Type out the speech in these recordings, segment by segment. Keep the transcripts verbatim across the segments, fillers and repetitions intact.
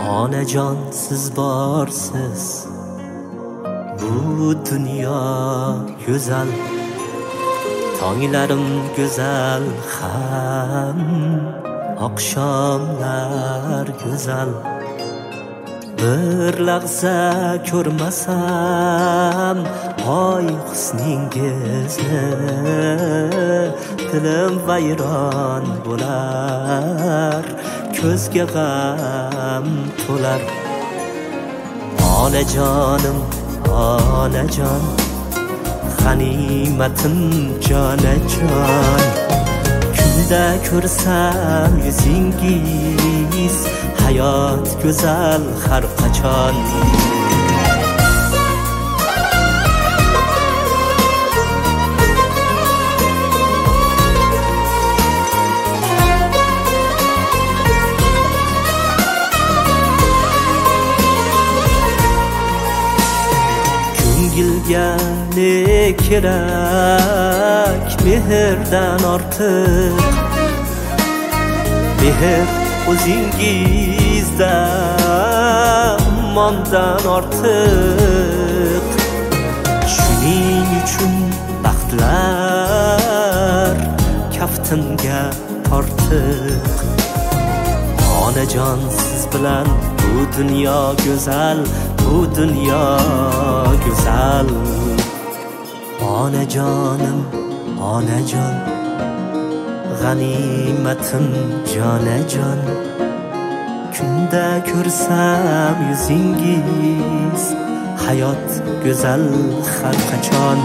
onajon siz borsiz, bu dunyo go'zal, tonglarim go'zal, ham oqshomlar go'zal. Bir lahza ko'rmasam oy husningizni, dilim vayron bo'lar, ko'zga g'am to'lar. Onajonim, onajon, g'animatim jonajon, kunda ko'rsam yuzingiz, hayot go'zal har qachon. Ko'ngilga ne kerak mehrdan ortiq, mehr o'zingizda mondan ortiq. Shuning uchun baxtlar kaftimga tortiq. Onajon siz bilan bu dunyo go'zal, bu dunyo go'zal. Onajonim, onajon, g'animatim jonajon, kunda ko'rsam yuzingiz, hayot go'zal har qachon.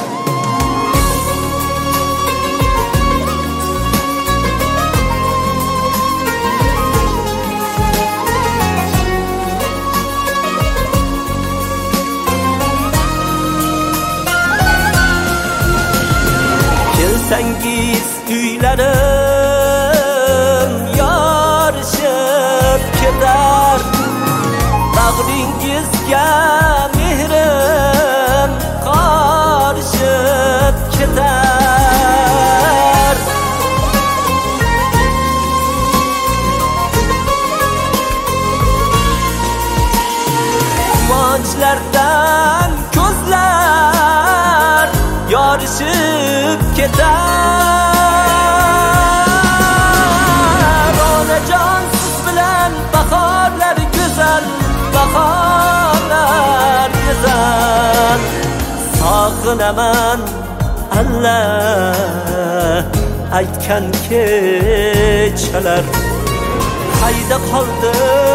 Kelsangiz uylarim yorishib ketar, bag'ringizga mehrim qorishib ketar. Quvonchlardan ko'zlar yorishib ketar. Onajon siz bilan bahorlar go'zal, bahorlar go'zal. Sog'inaman Allah aytgan kechalar, qayda qoldi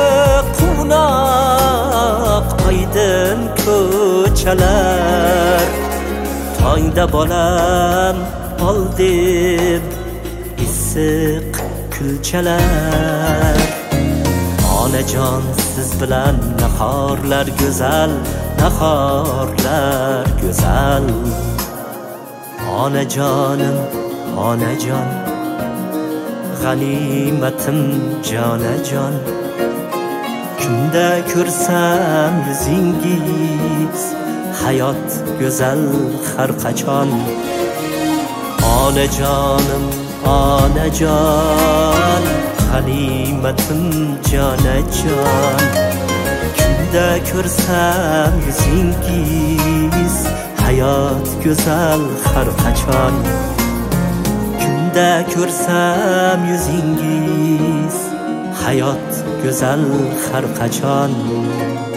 quvnoq oydin ko'chalar. Tongda bolam ol deb issiq kulchalar. Onajon siz bilan nahorlar go'zal, nahorlar go'zal. Onajonim, onajon, g'animatim jonajon, kunda ko'rsam yuzingiz, hayot go'zal har qachon. Onajonim, onajon, g'animatim jonajon, kunda ko'rsam yuzingiz, hayot go'zal har qachon. Kunda ko'rsam yuzingiz, hayot go'zal har qachon.